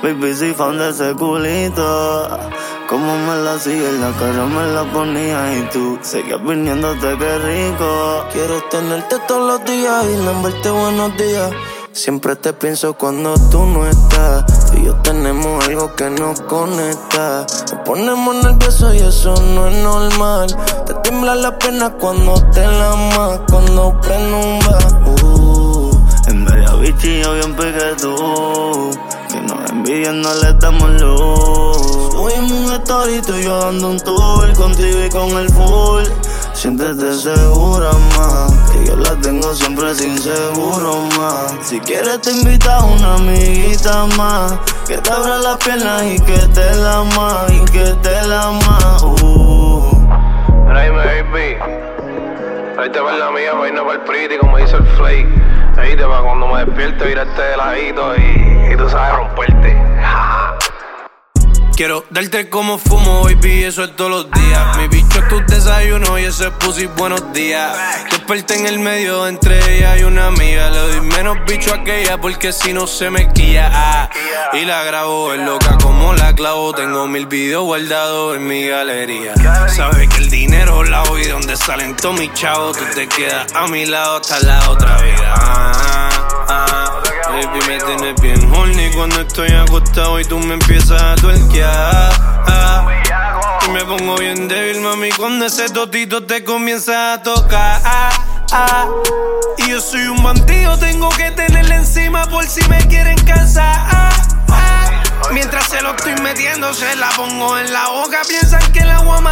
Baby, si fan de ese culito. Como me la sigue, la cara me la ponía y tú seguías viniéndote, qué rico. Quiero tenerte todos los días y lamberte buenos días. Siempre te pienso cuando tú no estás. Tú y yo tenemos algo que nos conecta. Nos ponemos nerviosos y eso no es normal. Te tiembla la pierna cuando te la amas, cuando prendo un bar. En media bichillo bien pique tú. Que nos envidian, no le damos luz. Subimos un story, tú y yo dando un tour. Contigo y con el full. Siéntete segura más, que yo la tengo siempre sin seguro más. Si quieres te invito a una amiguita más, que te abra las piernas y que te la más, y que te la más. Mira, dime, baby, ahí te va la mía, vaina para el pretty, como dice el Flake. Ahí te va cuando me despierto, irarte de ladito y tú sabes romperte. Quiero darte como fumo, baby, eso es todos los días. Mi bicho es tu desayuno y ese pussy buenos días. Desperté en el medio entre ella y una amiga. Le doy menos bicho a aquella porque si no se me quilla. Y la grabo, es loca como la clavo. Tengo 1000 videos guardados en mi galería. Sabes que el dinero la voy donde salen todos mis chavos. Tú te quedas a mi lado hasta la otra vida. Baby, me tienes bien horny cuando estoy acostado y tú me empiezas a tuerquear. Y me pongo bien débil, mami, cuando ese totito te comienza a tocar. Y yo soy un bandido, tengo que tenerle encima por si me quieren casar. Mientras se lo estoy metiendo, se la pongo en la boca, piensan que la voy a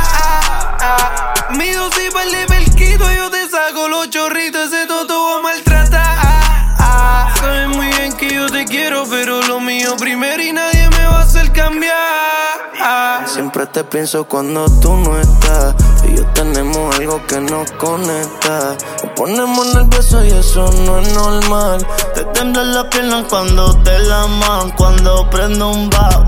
matar. Mi dosis para el perquito, yo te saco los chorritos, ese toto va a maltratar. Sabes muy bien que yo te quiero, pero lo mío primero y nadie me va a hacer cambiar. Siempre te pienso cuando tú no estás. Tú y yo tenemos algo que nos conecta. Nos ponemos nerviosos y eso no es normal. Te temblan las piernas cuando te la amas, cuando prendo un bar.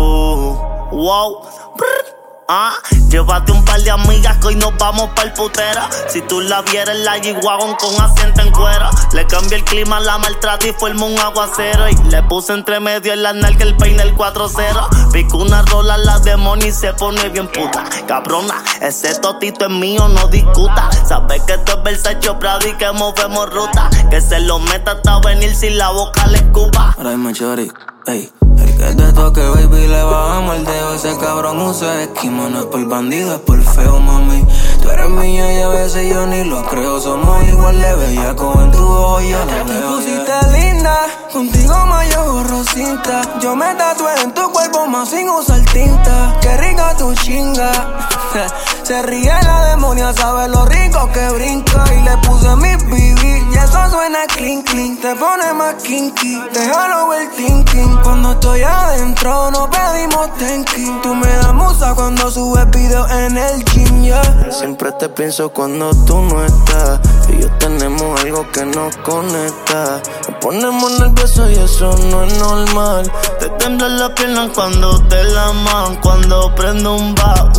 Wow. Llévate un par de amigas que hoy nos vamos pa'l putera. Si tú la vieras en la G-Wagon con asiento en cuera. Le cambié el clima, la maltrata y formó un aguacero. Y le puse entre medio en la nalga el peine el 4-0. Pico una rola, la demonia y se pone bien puta. Cabrona, ese totito es mío, no discuta. Sabes que esto es Versace Prado y que movemos ruta. Que se lo meta hasta venir si la boca le escupa. Ahora dime, chori, ey. El que te toque, baby, le bajamos el dedo. Ese cabrón usa esquema, no es por bandido, es por feo, mami. Tú eres mía y a veces yo ni lo creo. Somos igual de bellacos en tu ojo, yo lo Te veo. pusiste linda, contigo más yo borro cinta. Yo me tatué en tu cuerpo más sin usar tinta. Qué rica tu chinga. Se ríe la demonia, sabe lo rico que brinca. Y le puse mi BB y eso suena clean clean. Te pone más kinky, déjalo ver thinking. Cuando estoy adentro no pedimos tenki. Tú me das musa cuando subes video en el gym, yeah. Siempre te pienso cuando tú no estás. Tú y yo tenemos algo que nos conecta. Nos ponemos nerviosos y eso no es normal. Te temblan las piernas cuando te la amas, cuando prendo un bar.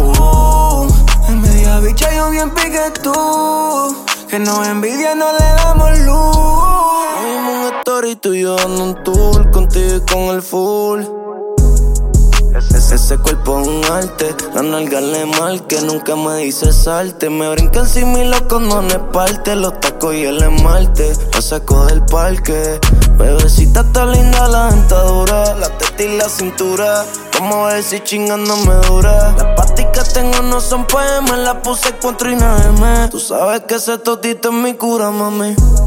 En media bicha yo bien pique tú. Que nos envidia, no le damos luz. Subimos un story, tú y yo dando un tour. Contigo y con el full. Ese cuerpo es un arte. La nalga le mal, que nunca me dice salte. Me brincan sin mi loco, no me parte. Los tacos y el esmalte, lo saco del parque. Bebecita está linda, la dentadura, la teta y la cintura. Vamos a ver si chingando me dura. Las pasticas que tengo no son PM, las puse 4 y nada. Tú sabes que ese totito es mi cura, mami.